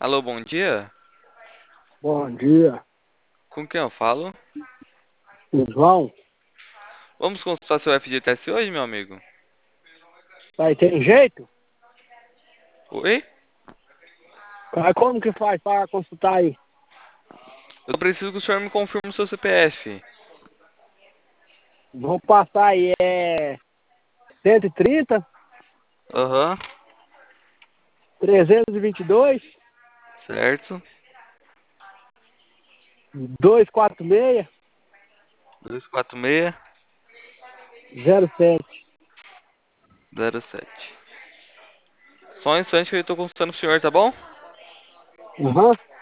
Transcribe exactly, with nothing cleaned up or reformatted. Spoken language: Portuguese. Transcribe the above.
Alô, bom dia. Bom dia, Com quem eu falo? João. Vamos consultar seu F G T S hoje, meu amigo? Aí tem jeito? Oi? Aí como que faz para consultar aí? Eu preciso que o senhor me confirme o seu C P F. Vou passar aí, é cento e trinta, Aham, trezentos e vinte e dois, certo. duzentos e quarenta e seis, dois quatro seis zero sete. zero sete. Só um instante que eu tô consultando o senhor, tá bom? Aham.